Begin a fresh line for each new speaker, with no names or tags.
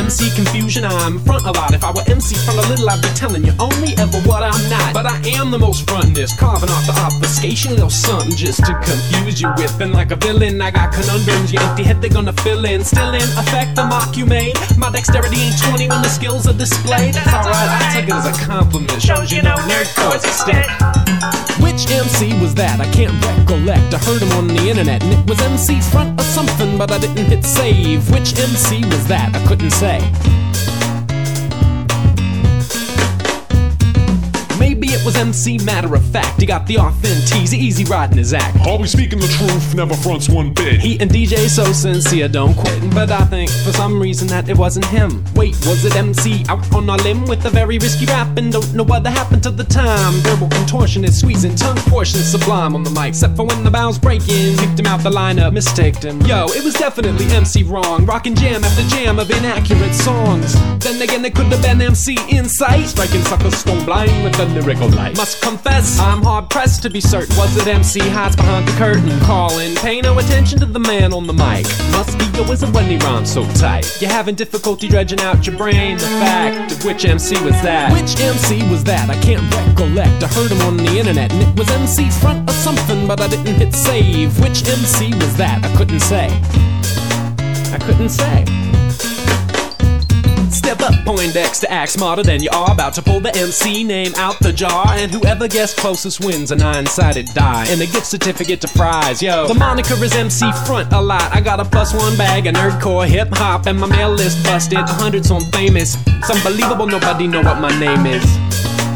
MC confusion. I'm front a lot. If I were MC front a little, I'd be telling you only ever what I'm not. But I am the most frontinest, carving off the obfuscation, little something just to confuse you with. And like a villain, I got conundrums. Your empty head, they're gonna fill in. Still in effect, the mock you made. My dexterity ain't 20 when the skills are displayed. It's alright, I take it as a compliment. Shows you know nerdcore's extent. Which MC was that? I can't recollect. I heard him on the internet and it was MC front or something, but I didn't hit save. Which MC was that? I couldn't say. Maybe it was MC Matter of Fact. He got the authentics, easy riding his act.
Always speaking the truth, never fronts one bit.
He and DJ so sincere, don't quit. But I think for some reason that it wasn't him. Wait, was it MC out on a limb with a very risky rap and don't know what happened to the time? Verbal contortionist, squeezing tongue portions sublime on the mic, except for when the bounds break in. Kicked him out the lineup, mistaked him. Yo, it was definitely MC wrong, rocking jam after jam of inaccurate songs. Then again, it could have been MC Insight, striking suckers stone blind with a lyrical light. Must confess, I'm hard pressed to be certain. Was it MC hides behind the curtain, calling? Pay no attention to the man on the mic. Must be a wizard when he rhymes so tight. You're having difficulty dredging out your brain the fact of which MC was that. Which MC was that? I can't recollect. I heard him on the internet and it was MC front or something, but I didn't hit save. Which MC was that? I couldn't say. I couldn't say. Step up, Poindexter, act smarter than you are. About to pull the MC name out the jar, and whoever gets closest wins a 9-sided die and a gift certificate to prize. Yo, the moniker is MC front a lot. I got a +1 bag of nerdcore hip hop, and my mail list busted. 100 so I'm famous. It's unbelievable, nobody know what my name is.